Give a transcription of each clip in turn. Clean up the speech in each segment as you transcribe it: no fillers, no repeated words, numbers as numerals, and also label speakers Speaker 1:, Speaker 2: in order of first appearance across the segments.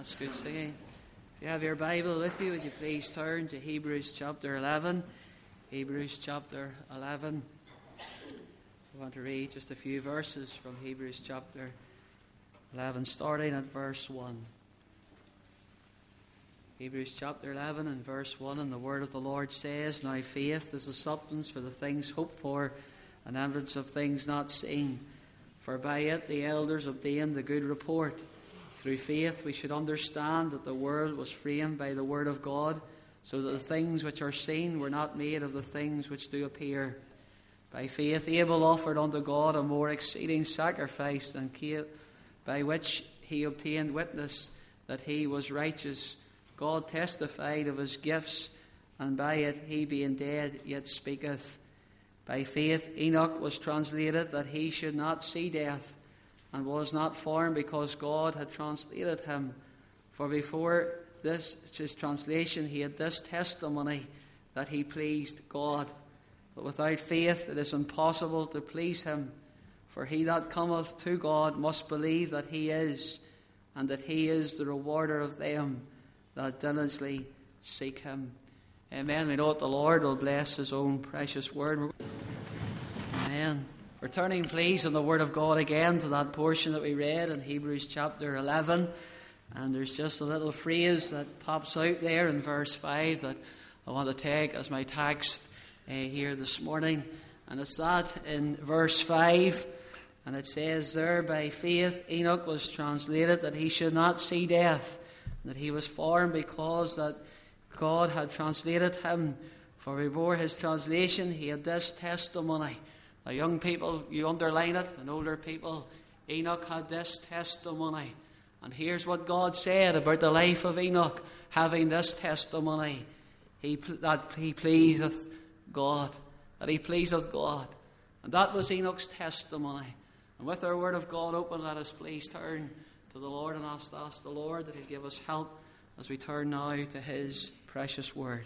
Speaker 1: That's good singing. If you have your Bible with you, would you please turn to Hebrews chapter 11. Hebrews chapter 11. I want to read just a few verses from Hebrews chapter 11, starting at verse 1. Hebrews chapter 11 and verse 1, and the word of the Lord says, "Now faith is the substance for the things hoped for, and evidence of things not seen. For by it the elders obtained the good report. Through faith we should understand that the world was framed by the word of God, so that the things which are seen were not made of the things which do appear. By faith Abel offered unto God a more exceeding sacrifice than Cain, by which he obtained witness that he was righteous. God testified of his gifts, and by it he being dead yet speaketh. By faith Enoch was translated that he should not see death, and was not formed because God had translated him. For before this his translation he had this testimony, that he pleased God. But without faith it is impossible to please him. For he that cometh to God must believe that he is, and that he is the rewarder of them that diligently seek him." Amen. We know that the Lord will bless his own precious word. Amen. We're turning, please, in the Word of God again to that portion that we read in Hebrews chapter 11. And there's just a little phrase that pops out there in verse 5 that I want to take as my text here this morning. And it's that in verse 5. And it says there, "By faith Enoch was translated that he should not see death, and that he was formed because that God had translated him. For before his translation he had this testimony." Now, young people, you underline it, and older people, Enoch had this testimony. And here's what God said about the life of Enoch having this testimony. That he pleaseth God. That he pleaseth God. And that was Enoch's testimony. And with our word of God open, let us please turn to the Lord and ask the Lord that he'll give us help as we turn now to his precious word.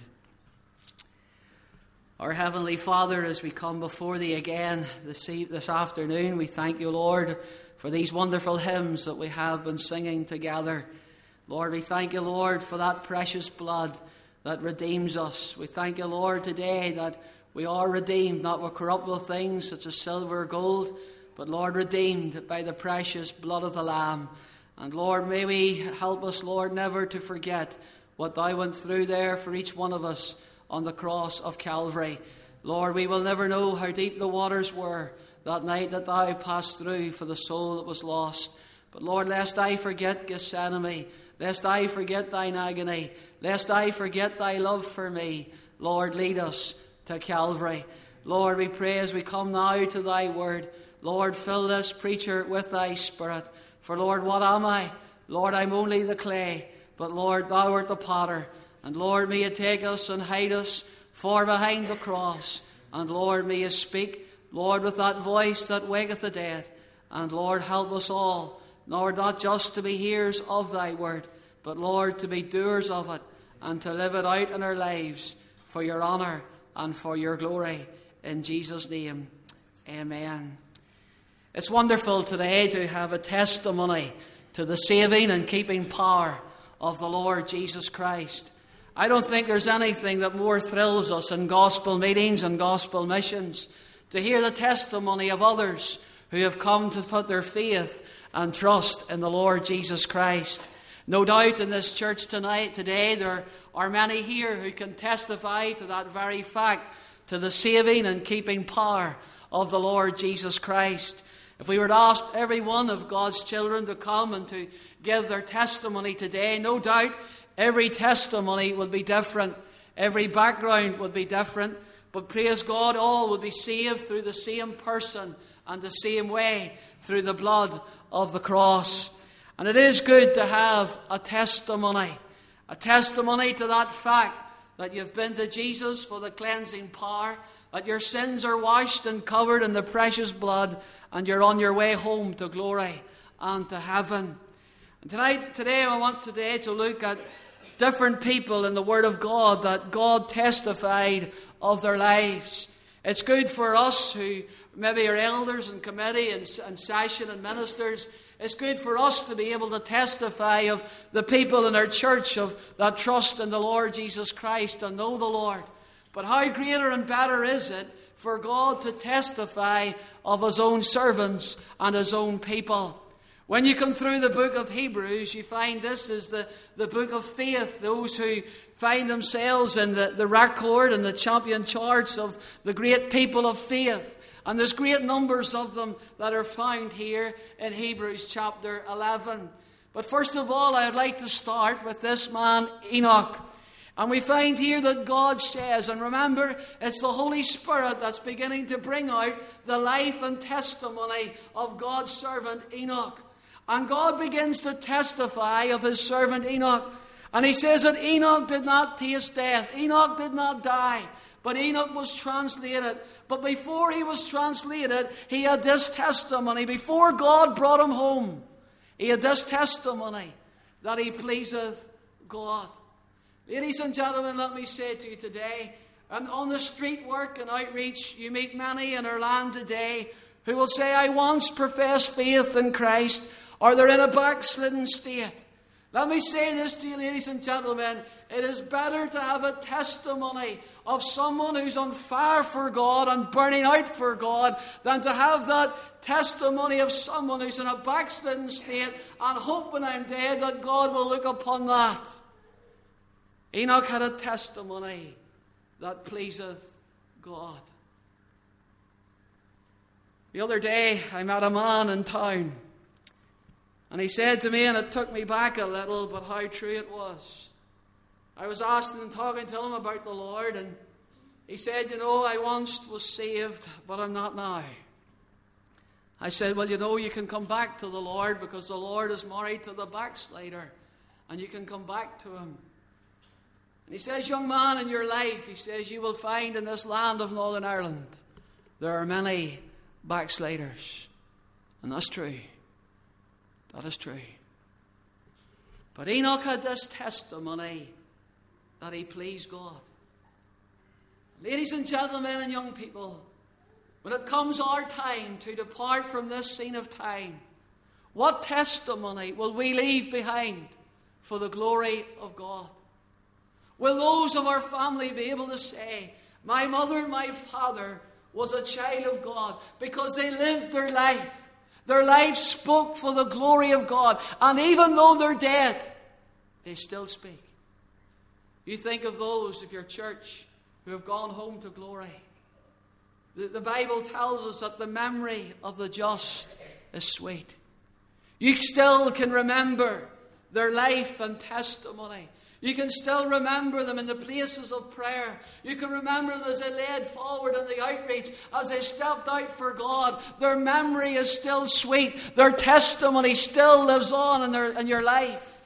Speaker 1: Our Heavenly Father, as we come before Thee again this afternoon, we thank You, Lord, for these wonderful hymns that we have been singing together. Lord, we thank You, Lord, for that precious blood that redeems us. We thank You, Lord, today that we are redeemed, not with corruptible things such as silver or gold, but, Lord, redeemed by the precious blood of the Lamb. And, Lord, may we help us, Lord, never to forget what Thou went through there for each one of us on the cross of Calvary. Lord, we will never know how deep the waters were that night that Thou passed through for the soul that was lost. But Lord, lest I forget Gethsemane, lest I forget Thine agony, lest I forget Thy love for me, Lord, lead us to Calvary. Lord, we pray as we come now to Thy word, Lord, fill this preacher with Thy Spirit. For Lord, what am I? Lord, I'm only the clay, but Lord, Thou art the potter. And Lord, may You take us and hide us far behind the cross. And Lord, may You speak, Lord, with that voice that waketh the dead. And Lord, help us all, Lord, not just to be hearers of Thy word, but Lord, to be doers of it and to live it out in our lives for Your honour and for Your glory. In Jesus' name, amen. It's wonderful today to have a testimony to the saving and keeping power of the Lord Jesus Christ. I don't think there's anything that more thrills us in gospel meetings and gospel missions to hear the testimony of others who have come to put their faith and trust in the Lord Jesus Christ. No doubt in this church today, there are many here who can testify to that very fact, to the saving and keeping power of the Lord Jesus Christ. If we were to ask every one of God's children to come and to give their testimony today, no doubt every testimony would be different. Every background would be different. But praise God, all would be saved through the same person and the same way, through the blood of the cross. And it is good to have a testimony to that fact that you've been to Jesus for the cleansing power, that your sins are washed and covered in the precious blood, and you're on your way home to glory and to heaven. And today I want to look at different people in the Word of God that God testified of their lives. It's good for us who maybe are elders and committee and session and ministers. It's good for us to be able to testify of the people in our church that trust in the Lord Jesus Christ and know the Lord. But how greater and better is it for God to testify of His own servants and His own people. When you come through the book of Hebrews, you find this is the book of faith. Those who find themselves in the record and the champion charts of the great people of faith. And there's great numbers of them that are found here in Hebrews chapter 11. But first of all, I would like to start with this man, Enoch. And we find here that God says, and remember, it's the Holy Spirit that's beginning to bring out the life and testimony of God's servant Enoch. And God begins to testify of His servant Enoch. And He says that Enoch did not taste death. Enoch did not die. But Enoch was translated. But before he was translated, he had this testimony. Before God brought him home, he had this testimony that he pleaseth God. Ladies and gentlemen, let me say to you today, and on the street work and outreach, you meet many in our land today who will say, I once professed faith in Christ, or they're in a backslidden state. Let me say this to you, ladies and gentlemen. It is better to have a testimony of someone who's on fire for God and burning out for God than to have that testimony of someone who's in a backslidden state and hope when I'm dead that God will look upon that. Enoch had a testimony that pleaseth God. The other day, I met a man in town. And he said to me, and it took me back a little, but how true it was. I was asking and talking to him about the Lord, and he said, I once was saved, but I'm not now. I said, well, you can come back to the Lord because the Lord is married to the backslider, and you can come back to Him. And he says, young man, in your life, he says, you will find in this land of Northern Ireland, there are many backsliders. And that's true. That is true. But Enoch had this testimony that he pleased God. Ladies and gentlemen and young people, when it comes our time to depart from this scene of time, what testimony will we leave behind for the glory of God? Will those of our family be able to say, my mother and my father was a child of God because they lived their life? Their life spoke for the glory of God. And even though they're dead, they still speak. You think of those of your church who have gone home to glory. The Bible tells us that the memory of the just is sweet. You still can remember their life and testimony. You can still remember them in the places of prayer. You can remember them as they led forward in the outreach, as they stepped out for God. Their memory is still sweet. Their testimony still lives on in your life.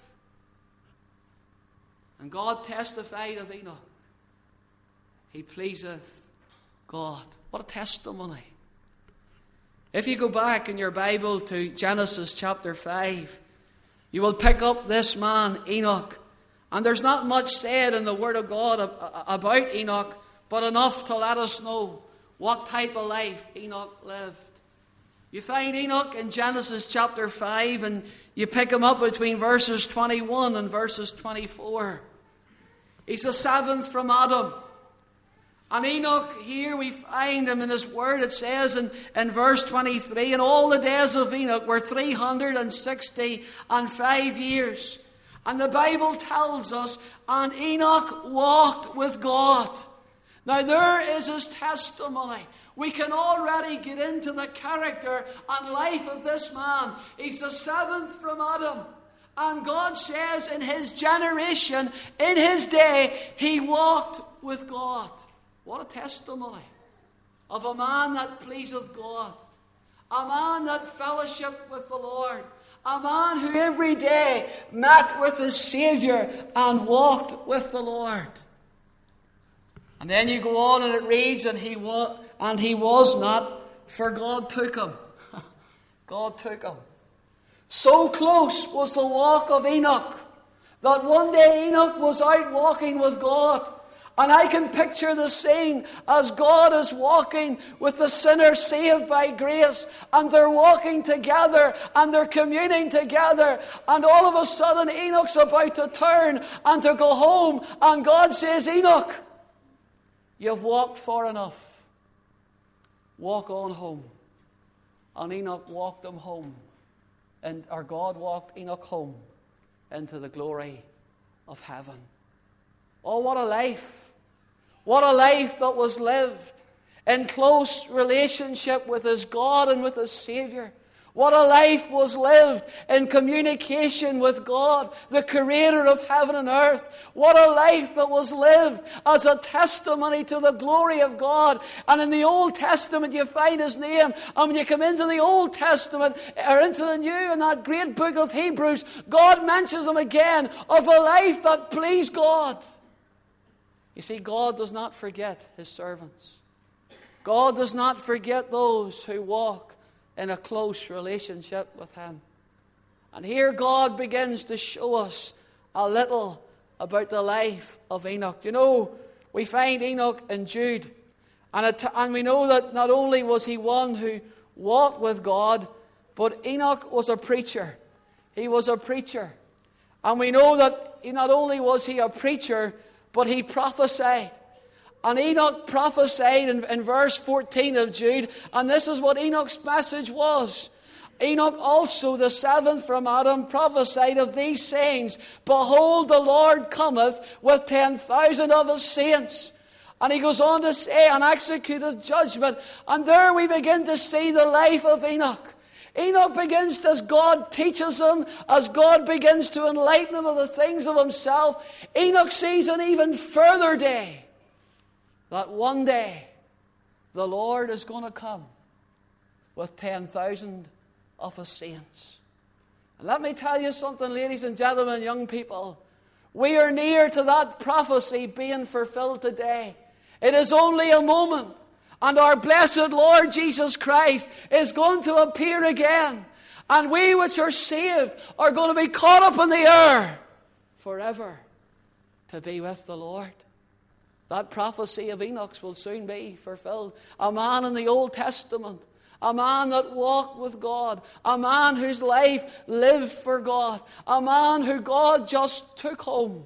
Speaker 1: And God testified of Enoch. He pleaseth God. What a testimony. If you go back in your Bible to Genesis chapter 5, you will pick up this man, Enoch. And there's not much said in the Word of God about Enoch, but enough to let us know what type of life Enoch lived. You find Enoch in Genesis chapter 5, and you pick him up between verses 21 and verses 24. He's the seventh from Adam. And Enoch, here we find him in his word. It says in verse 23, and all the days of Enoch were 365 years. And the Bible tells us, and Enoch walked with God. Now there is his testimony. We can already get into the character and life of this man. He's the seventh from Adam. And God says in his generation, in his day, he walked with God. What a testimony of a man that pleaseth God. A man that fellowshiped with the Lord. A man who every day met with his Savior and walked with the Lord. And then you go on and it reads, and he was not, for God took him. God took him. So close was the walk of Enoch that one day Enoch was out walking with God. And I can picture the scene as God is walking with the sinner saved by grace, and they're walking together and they're communing together, and all of a sudden Enoch's about to turn and to go home, and God says, "Enoch, you've walked far enough. Walk on home." And Enoch walked him home, or God walked Enoch home into the glory of heaven. Oh, what a life! What a life that was lived in close relationship with his God and with his Savior. What a life was lived in communication with God, the Creator of heaven and earth. What a life that was lived as a testimony to the glory of God. And in the Old Testament you find his name. And when you come into the Old Testament or into the New, in that great book of Hebrews, God mentions him again of a life that pleased God. You see, God does not forget his servants. God does not forget those who walk in a close relationship with him. And here God begins to show us a little about the life of Enoch. You know, we find Enoch in Jude. And we know that not only was he one who walked with God, but Enoch was a preacher. He was a preacher. And we know that not only was he a preacher, but he prophesied. And Enoch prophesied in verse 14 of Jude. And this is what Enoch's message was. Enoch also, the seventh from Adam, prophesied of these sayings, "Behold, the Lord cometh with 10,000 of his saints." And he goes on to say, "and execute his judgment." And there we begin to see the life of Enoch. Enoch begins, as God teaches him, as God begins to enlighten him of the things of himself, Enoch sees an even further day. That one day, the Lord is going to come with 10,000 of his saints. And let me tell you something, ladies and gentlemen, young people. We are near to that prophecy being fulfilled today. It is only a moment. And our blessed Lord Jesus Christ is going to appear again. And we which are saved are going to be caught up in the air forever to be with the Lord. That prophecy of Enoch's will soon be fulfilled. A man in the Old Testament, a man that walked with God, a man whose life lived for God, a man who God just took home,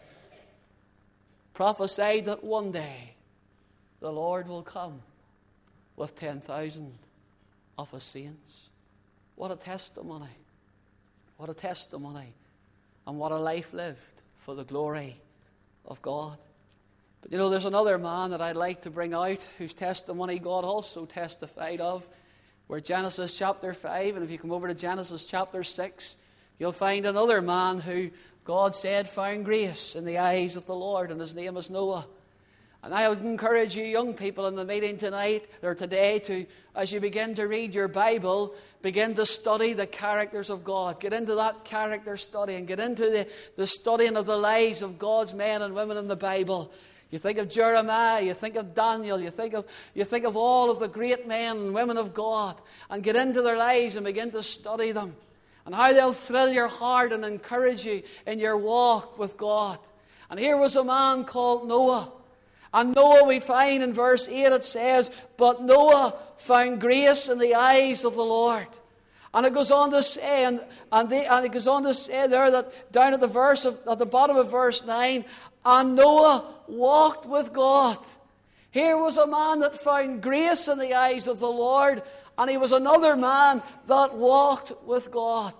Speaker 1: prophesied that one day the Lord will come with 10,000 of his saints. What a testimony. What a testimony. And what a life lived for the glory of God. But you know, there's another man that I'd like to bring out whose testimony God also testified of. We're Genesis chapter 5, and if you come over to Genesis chapter 6, you'll find another man who God said found grace in the eyes of the Lord, and his name is Noah. And I would encourage you young people in the meeting tonight or today to, as you begin to read your Bible, begin to study the characters of God. Get into that character study and get into the studying of the lives of God's men and women in the Bible. You think of Jeremiah, you think of Daniel, you think of all of the great men and women of God, and get into their lives and begin to study them. And how they'll thrill your heart and encourage you in your walk with God. And here was a man called Noah. And Noah, we find in verse 8, it says, "But Noah found grace in the eyes of the Lord." And it goes on to say, and it goes on to say there that down at the bottom of verse 9, "And Noah walked with God." Here was a man that found grace in the eyes of the Lord, and he was another man that walked with God.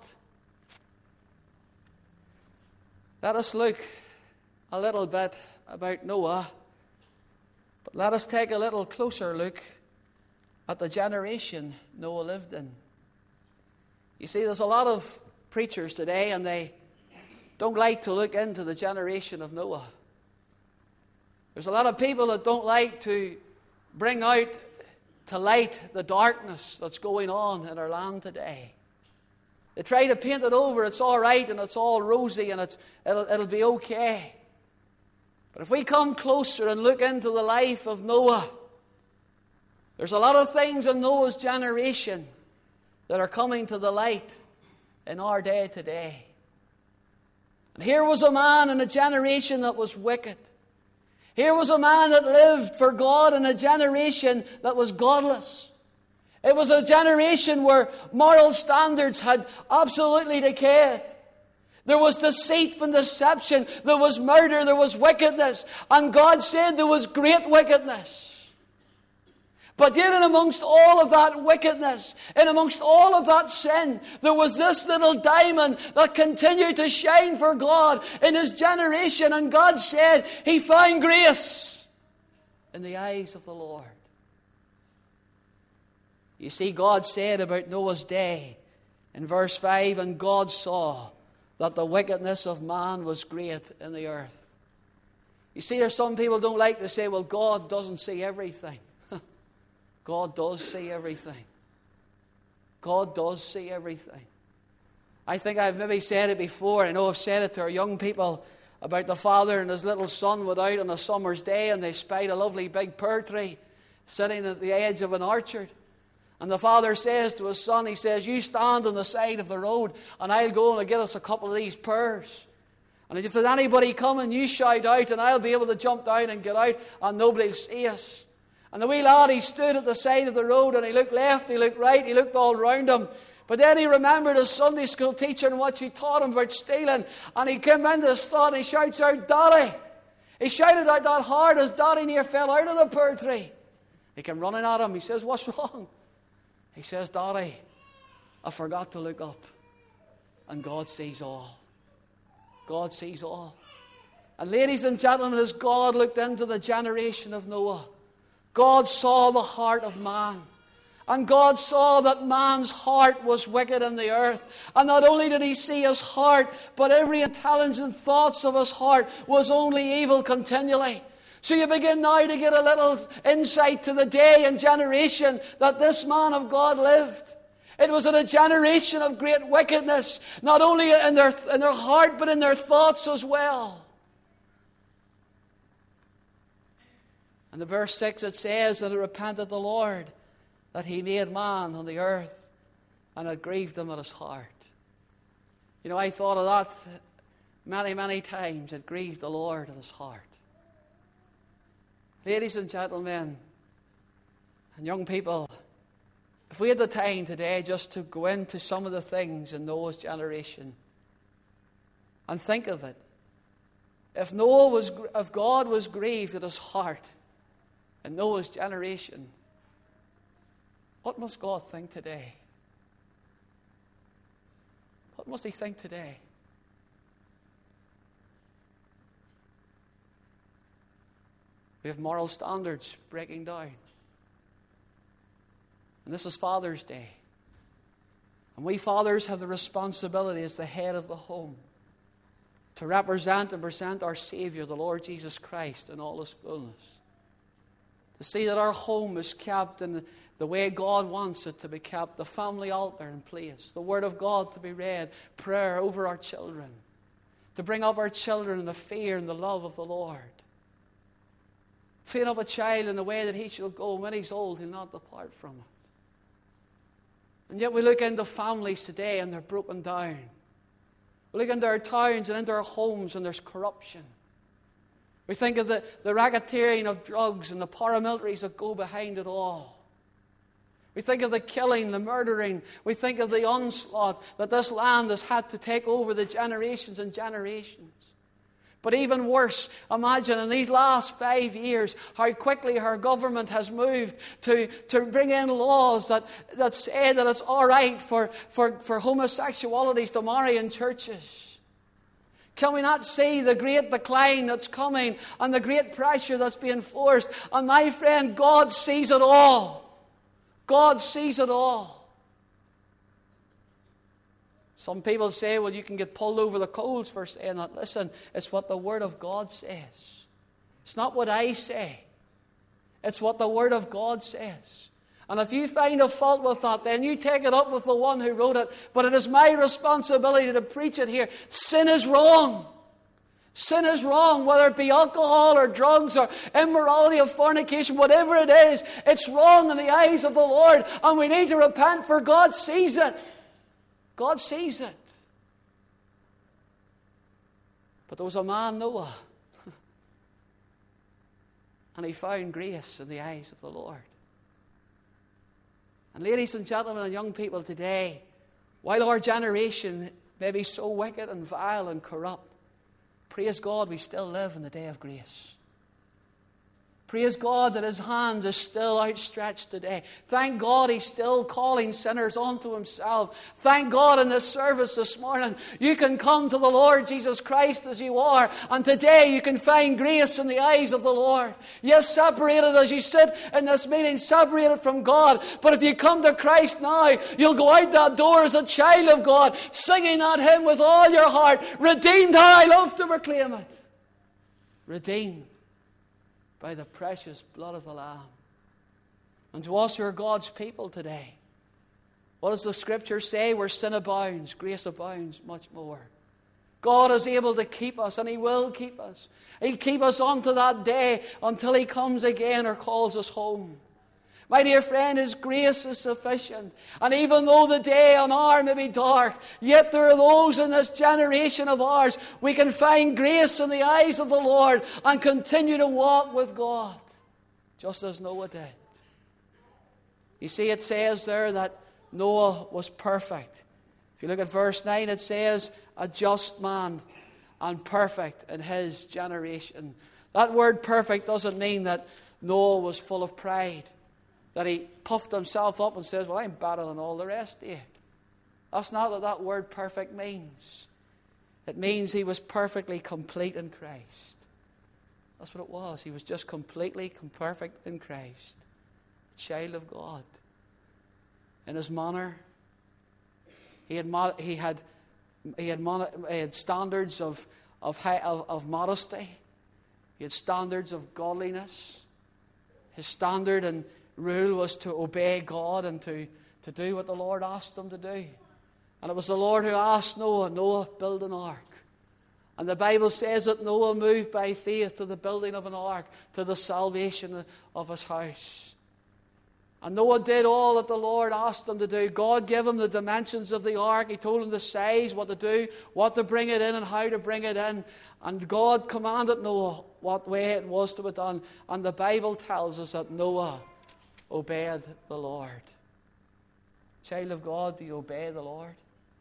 Speaker 1: Let us look a little bit about Noah. But let us take a little closer look at the generation Noah lived in. You see, there's a lot of preachers today, and they don't like to look into the generation of Noah. There's a lot of people that don't like to bring out to light the darkness that's going on in our land today. They try to paint it over, it's all right and it's all rosy and it'll be okay. But if we come closer and look into the life of Noah, there's a lot of things in Noah's generation that are coming to the light in our day today. And here was a man in a generation that was wicked. Here was a man that lived for God in a generation that was godless. It was a generation where moral standards had absolutely decayed. There was deceit and deception. There was murder. There was wickedness. And God said there was great wickedness. But yet in amongst all of that wickedness, in amongst all of that sin, there was this little diamond that continued to shine for God in his generation. And God said he found grace in the eyes of the Lord. You see, God said about Noah's day in verse 5, and God saw that the wickedness of man was great in the earth. You see, there's some people don't like to say, well, God doesn't see everything. God does see everything. God does see everything. I think I've maybe said it before. I know I've said it to our young people about the father and his little son went out on a summer's day and they spied a lovely big pear tree sitting at the edge of an orchard. And the father says to his son, he says, you stand on the side of the road and I'll go and I'll get us a couple of these pears. And if there's anybody coming, you shout out and I'll be able to jump down and get out and nobody will see us. And the wee lad, he stood at the side of the road and he looked left, he looked right, he looked all round him. But then he remembered his Sunday school teacher and what she taught him about stealing. And he came into his thought and he shouts out, Daddy! He shouted out that hard as Daddy near fell out of the pear tree. He came running at him. He says, what's wrong? He says, Daddy, I forgot to look up. And God sees all. God sees all. And ladies and gentlemen, as God looked into the generation of Noah, God saw the heart of man. And God saw that man's heart was wicked in the earth. And not only did he see his heart, but every intelligent thoughts of his heart was only evil continually. So you begin now to get a little insight to the day and generation that this man of God lived. It was in a generation of great wickedness, not only in their heart, but in their thoughts as well. And in verse 6 it says that it repented the Lord that he made man on the earth, and it grieved him at his heart. You know, I thought of that many, many times. It grieved the Lord at his heart. Ladies and gentlemen, and young people, if we had the time today just to go into some of the things in Noah's generation and think of it. If God was grieved at his heart in Noah's generation, what must God think today? What must he think today? We have moral standards breaking down. And this is Father's Day. And we fathers have the responsibility as the head of the home to represent and present our Savior, the Lord Jesus Christ, in all his fullness. To see that our home is kept in the way God wants it to be kept, the family altar in place, the Word of God to be read, prayer over our children, to bring up our children in the fear and the love of the Lord. Train up a child in the way that he shall go. When he's old, he'll not depart from it. And yet we look into families today and they're broken down. We look into our towns and into our homes and there's corruption. We think of the racketeering of drugs and the paramilitaries that go behind it all. We think of the killing, the murdering. We think of the onslaught that this land has had to take over the generations and generations. But even worse, imagine in these last 5 years how quickly our government has moved to bring in laws that say that it's all right for homosexualities to marry in churches. Can we not see the great decline that's coming and the great pressure that's being forced? And my friend, God sees it all. God sees it all. Some people say, well, you can get pulled over the coals for saying that. Listen, it's what the Word of God says. It's not what I say. It's what the Word of God says. And if you find a fault with that, then you take it up with the one who wrote it. But it is my responsibility to preach it here. Sin is wrong. Sin is wrong, whether it be alcohol or drugs or immorality or fornication, whatever it is, it's wrong in the eyes of the Lord. And we need to repent, for God sees it. God sees it. But there was a man, Noah. And he found grace in the eyes of the Lord. And ladies and gentlemen and young people today, while our generation may be so wicked and vile and corrupt, praise God we still live in the day of grace. Praise God that His hands are still outstretched today. Thank God He's still calling sinners unto Himself. Thank God in this service this morning you can come to the Lord Jesus Christ as you are. And today you can find grace in the eyes of the Lord. Yes, separated as you sit in this meeting, separated from God. But if you come to Christ now, you'll go out that door as a child of God, singing at Him with all your heart. Redeemed, how I love to proclaim it. Redeemed by the precious blood of the Lamb. And to us who are God's people today, what does the Scripture say? Where sin abounds, grace abounds much more. God is able to keep us, and He will keep us. He'll keep us unto that day until He comes again or calls us home. My dear friend, His grace is sufficient. And even though the day and hour may be dark, yet there are those in this generation of ours, we can find grace in the eyes of the Lord and continue to walk with God, just as Noah did. You see, it says there that Noah was perfect. If you look at verse 9, it says, a just man and perfect in his generation. That word perfect doesn't mean that Noah was full of pride, that he puffed himself up and says, well, I'm better than all the rest of you. That's not what that word perfect means. It means he was perfectly complete in Christ. That's what it was. He was just completely perfect in Christ. A child of God. In his manner, he had standards of modesty. He had standards of godliness. His standard and rule was to obey God and to do what the Lord asked him to do. And it was the Lord who asked Noah, build an ark. And the Bible says that Noah moved by faith to the building of an ark, to the salvation of his house. And Noah did all that the Lord asked him to do. God gave him the dimensions of the ark. He told him the size, what to do, what to bring it in, and how to bring it in. And God commanded Noah what way it was to be done. And the Bible tells us that Noah obeyed the Lord. Child of God, do you obey the Lord?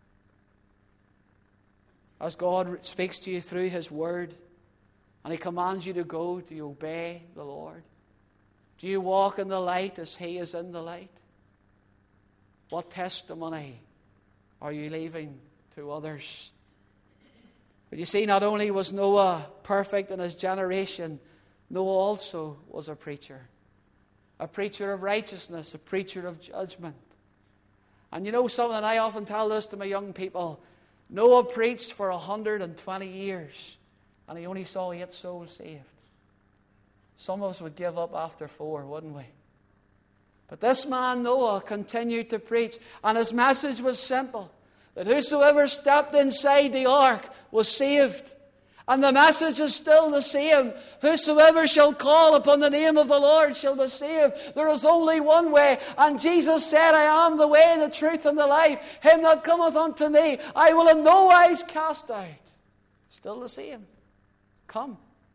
Speaker 1: As God speaks to you through His Word and He commands you to go, do you obey the Lord? Do you walk in the light as He is in the light? What testimony are you leaving to others? But you see, not only was Noah perfect in his generation, Noah also was a preacher. A preacher of righteousness, a preacher of judgment. And you know something, I often tell this to my young people. Noah preached for 120 years, and he only saw 8 souls saved. Some of us would give up after 4, wouldn't we? But this man, Noah, continued to preach, and his message was simple, that whosoever stepped inside the ark was saved. And the message is still the same. Whosoever shall call upon the name of the Lord shall be saved. There is only one way. And Jesus said, I am the way, the truth, and the life. Him that cometh unto me, I will in no wise cast out. Still the same. Come.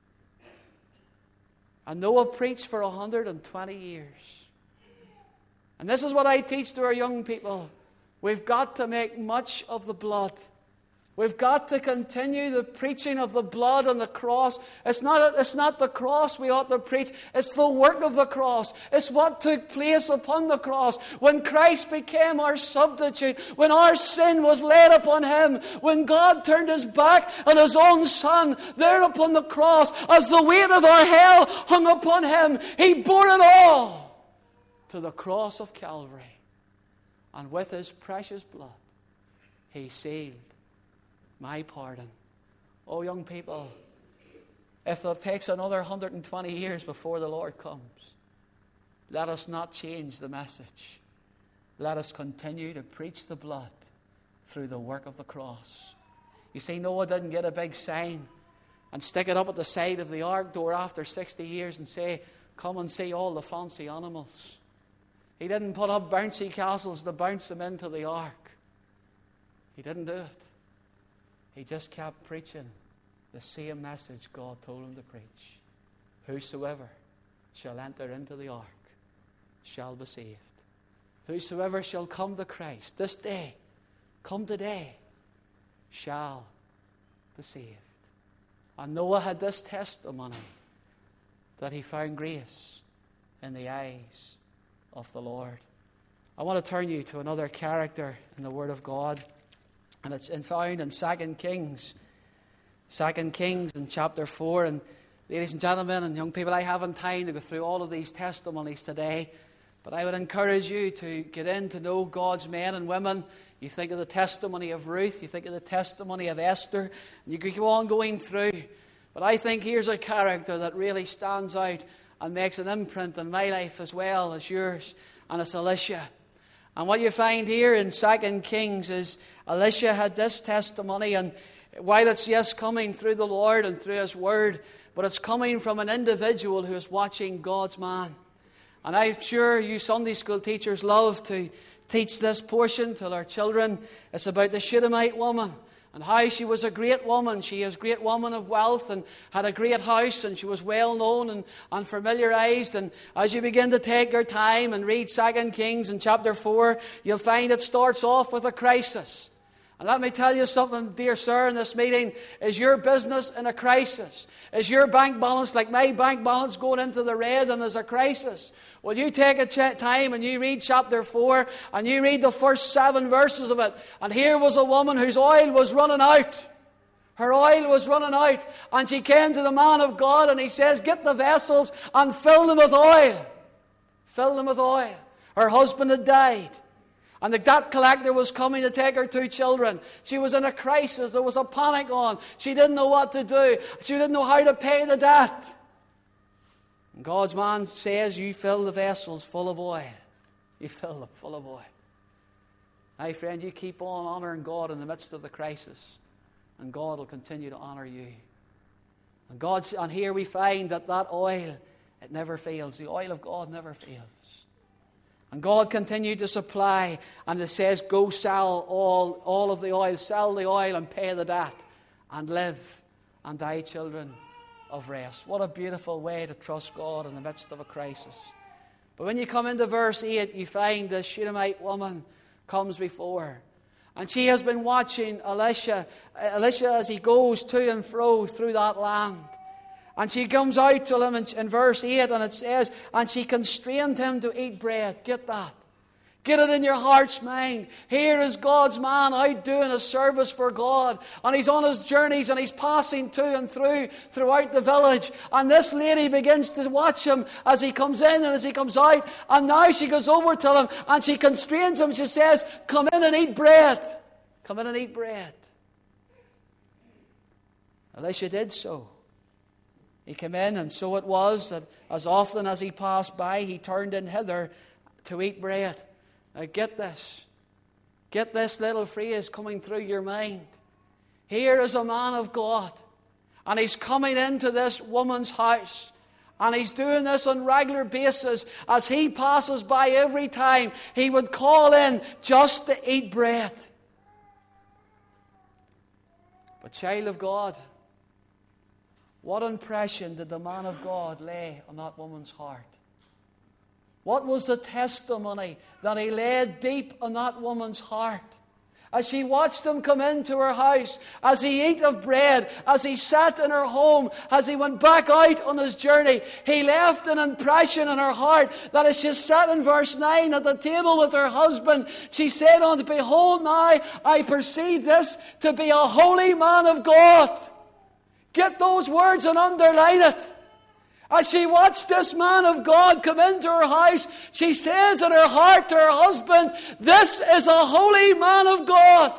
Speaker 1: And Noah preached for 120 years. And this is what I teach to our young people. We've got to make much of the blood. We've got to continue the preaching of the blood on the cross. It's not the cross we ought to preach. It's the work of the cross. It's what took place upon the cross. When Christ became our substitute. When our sin was laid upon Him. When God turned His back on His own Son there upon the cross. As the weight of our hell hung upon Him. He bore it all to the cross of Calvary. And with His precious blood, He sealed my pardon. Oh, young people, if it takes another 120 years before the Lord comes, let us not change the message. Let us continue to preach the blood through the work of the cross. You see, Noah didn't get a big sign and stick it up at the side of the ark door after 60 years and say, come and see all the fancy animals. He didn't put up bouncy castles to bounce them into the ark. He didn't do it. He just kept preaching the same message God told him to preach. Whosoever shall enter into the ark shall be saved. Whosoever shall come to Christ this day, come today, shall be saved. And Noah had this testimony, that he found grace in the eyes of the Lord. I want to turn you to another character in the Word of God, and it's found in 2 Kings. 2 Kings in chapter 4. And ladies and gentlemen and young people, I haven't time to go through all of these testimonies today, but I would encourage you to get in to know God's men and women. You think of the testimony of Ruth, you think of the testimony of Esther, and you could go on going through. But I think here's a character that really stands out and makes an imprint in my life as well as yours, and it's Elisha. And what you find here in 2 Kings is Elisha had this testimony, and while it's yes coming through the Lord and through His Word, but it's coming from an individual who is watching God's man. And I'm sure you Sunday school teachers love to teach this portion to their children. It's about the Shunammite woman and how she was a great woman. She is a great woman of wealth and had a great house, and she was well known and familiarized. And as you begin to take your time and read 2 Kings in chapter 4, you'll find it starts off with a crisis. And let me tell you something, dear sir, in this meeting. Is your business in a crisis? Is your bank balance like my bank balance going into the red and there's a crisis? Well, you take a time and you read chapter 4 and you read the first 7 verses of it. And here was a woman whose oil was running out. Her oil was running out. And she came to the man of God and he says, get the vessels and fill them with oil. Fill them with oil. Her husband had died. And the debt collector was coming to take her 2 children. She was in a crisis. There was a panic on. She didn't know what to do. She didn't know how to pay the debt. And God's man says, you fill the vessels full of oil. You fill them full of oil. My friend, you keep on honoring God in the midst of the crisis, and God will continue to honor you. And here we find that oil, it never fails. The oil of God never fails. And God continued to supply, and it says, go sell all of the oil, sell the oil and pay the debt, and live, and thy children of rest. What a beautiful way to trust God in the midst of a crisis. But when you come into verse 8, you find the Shunammite woman comes before. And she has been watching Elisha as he goes to and fro through that land. And she comes out to him in verse 8, and it says, and she constrained him to eat bread. Get that. Get it in your heart's mind. Here is God's man out doing a service for God. And he's on his journeys and he's passing to and throughout the village. And this lady begins to watch him as he comes in and as he comes out. And now she goes over to him and she constrains him. She says, come in and eat bread. Come in and eat bread. Elisha did so. He came in, and so it was that as often as he passed by, he turned in hither to eat bread. Now get this. Get this little phrase coming through your mind. Here is a man of God, and he's coming into this woman's house. And he's doing this on a regular basis. As he passes by every time, he would call in just to eat bread. But child of God, what impression did the man of God lay on that woman's heart? What was the testimony that he laid deep on that woman's heart? As she watched him come into her house, as he ate of bread, as he sat in her home, as he went back out on his journey, he left an impression in her heart that as she sat in verse 9 at the table with her husband, she said unto, behold, now I perceive this to be a holy man of God. Get those words and underline it. As she watched this man of God come into her house, she says in her heart to her husband, this is a holy man of God.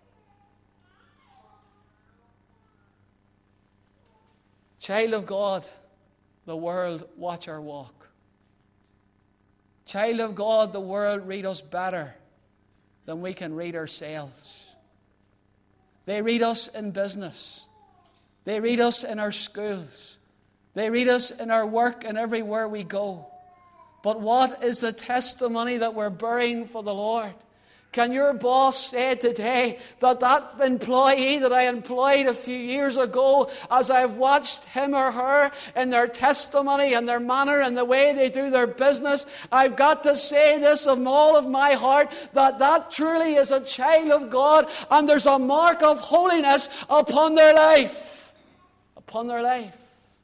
Speaker 1: Child of God, the world watch our walk. Child of God, the world read us better than we can read ourselves. They read us in business. They read us in our schools. They read us in our work and everywhere we go. But what is the testimony that we're bearing for the Lord? Can your boss say today that that employee that I employed a few years ago, as I've watched him or her in their testimony and their manner and the way they do their business, I've got to say this of all of my heart, that that truly is a child of God, and there's a mark of holiness upon their life. Upon their life.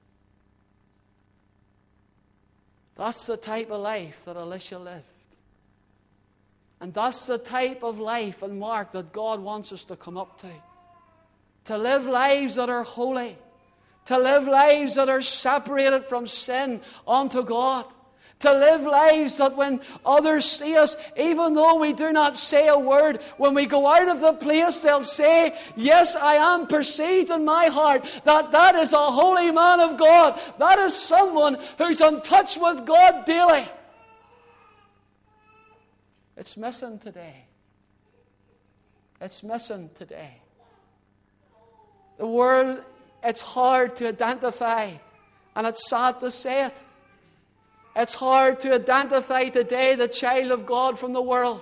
Speaker 1: That's the type of life that Elisha lived. And that's the type of life and mark that God wants us to come up to. To live lives that are holy. To live lives that are separated from sin unto God. To live lives that when others see us, even though we do not say a word, when we go out of the place, they'll say, yes, I am perceived in my heart that that is a holy man of God. That is someone who's in touch with God daily. It's missing today. It's missing today. The world, it's hard to identify, and it's sad to say it. It's hard to identify today the child of God from the world.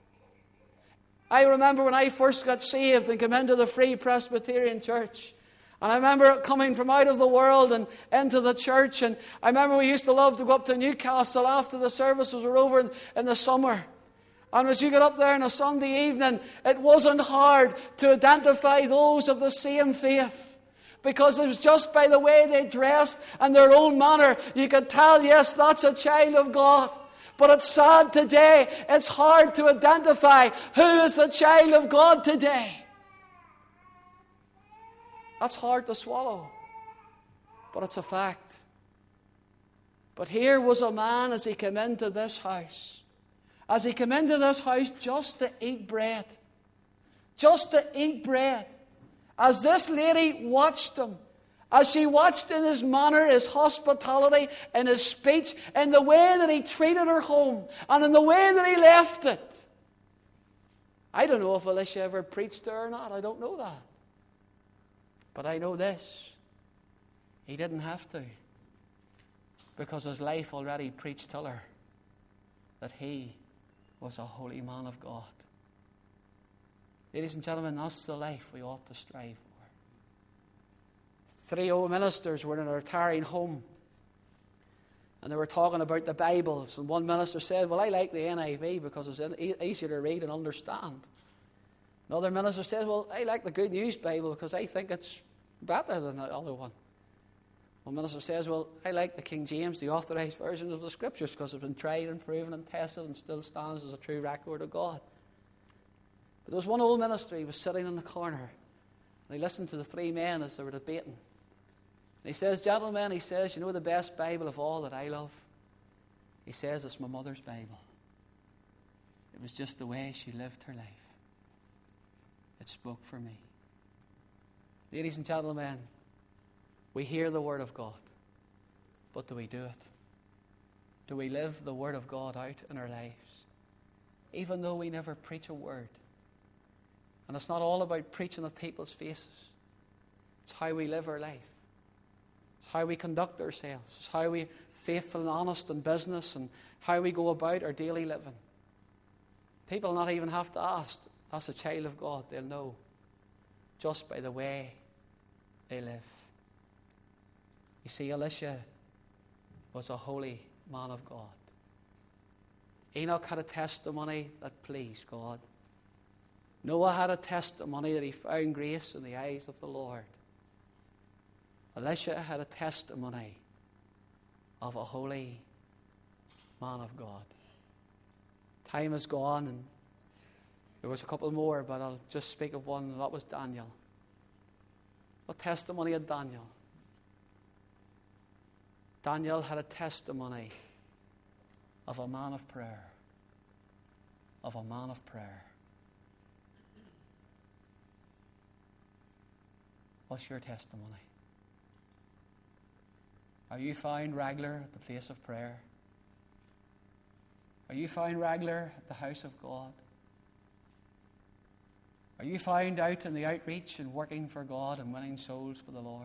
Speaker 1: I remember when I first got saved and came into the Free Presbyterian Church. And I remember coming from out of the world and into the church. And I remember we used to love to go up to Newcastle after the services were over in the summer. And as you got up there on a Sunday evening, it wasn't hard to identify those of the same faith. Because it was just by the way they dressed and their own manner, you could tell, yes, that's a child of God. But it's sad today, it's hard to identify who is the child of God today. That's hard to swallow, but it's a fact. But here was a man as he came into this house. As he came into this house just to eat bread. Just to eat bread. As this lady watched him, as she watched in his manner, his hospitality, in his speech, in the way that he treated her home, and in the way that he left it. I don't know if Elisha ever preached to her or not. I don't know that. But I know this. He didn't have to. Because his life already preached to her that he was a holy man of God. Ladies and gentlemen, that's the life we ought to strive for. 3 old ministers were in a retiring home, and they were talking about the Bibles. And one minister said, well, I like the NIV because it's easier to read and understand. Another minister says, well, I like the Good News Bible because I think it's better than the other one. One minister says, well, I like the King James, the authorized version of the Scriptures, because it's been tried and proven and tested and still stands as a true record of God. But there was one old minister, he was sitting in the corner, and he listened to the 3 men as they were debating. And he says, gentlemen, he says, you know the best Bible of all that I love? He says, it's my mother's Bible. It was just the way she lived her life. It spoke for me. Ladies and gentlemen, we hear the Word of God, but do we do it? Do we live the Word of God out in our lives? Even though we never preach a word. And it's not all about preaching at people's faces. It's how we live our life. It's how we conduct ourselves. It's how we are faithful and honest in business and how we go about our daily living. People not even have to ask. That's a child of God. They'll know just by the way they live. You see, Elisha was a holy man of God. Enoch had a testimony that pleased God. Noah had a testimony that he found grace in the eyes of the Lord. Elisha had a testimony of a holy man of God. Time is gone, and there was a couple more, but I'll just speak of one, and that was Daniel. What testimony of Daniel? Daniel had a testimony of a man of prayer. Of a man of prayer. What's your testimony? Are you found regular at the place of prayer? Are you found regular at the house of God? Are you found out in the outreach and working for God and winning souls for the Lord?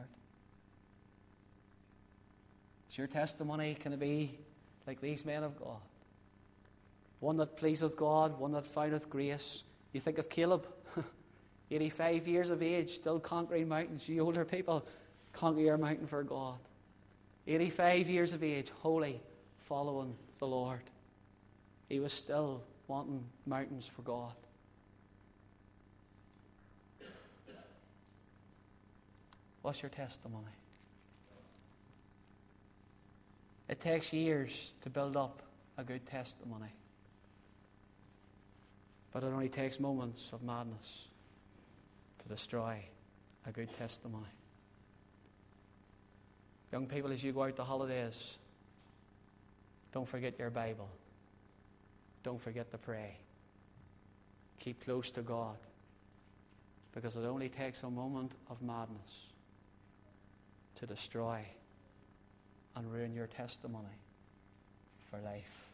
Speaker 1: Is your testimony, can it be like these men of God? one that pleaseth God, one that findeth grace. You think of Caleb, 85 years of age, still conquering mountains. You older people, conquer your mountain for God. 85 years of age, holy, following the Lord. He was still wanting mountains for God. What's your testimony? It takes years to build up a good testimony. But it only takes moments of madness to destroy a good testimony. Young people, as you go out the holidays, don't forget your Bible. Don't forget to pray. Keep close to God, because it only takes a moment of madness to destroy and ruin your testimony for life.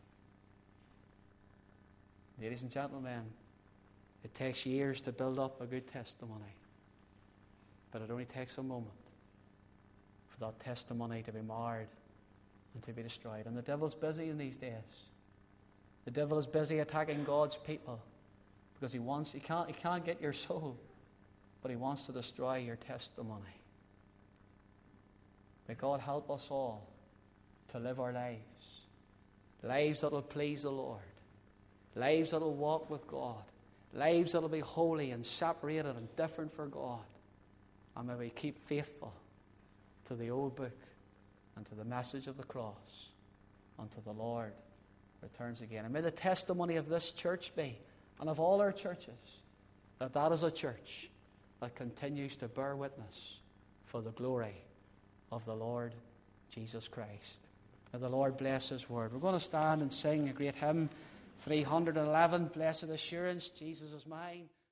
Speaker 1: Ladies and gentlemen, it takes years to build up a good testimony, but it only takes a moment for that testimony to be marred and to be destroyed. And the devil's busy in these days. The devil is busy attacking God's people because he can't get your soul, but he wants to destroy your testimony. May God help us all to live our lives that will please the Lord, lives that will walk with God, lives that will be holy and separated and different for God. And may we keep faithful to the old book and to the message of the cross until the Lord returns again. And may the testimony of this church be, and of all our churches, that is a church that continues to bear witness for the glory of the Lord Jesus Christ. May the Lord bless His word. We're going to stand and sing a great hymn, 311, Blessed Assurance, Jesus is mine.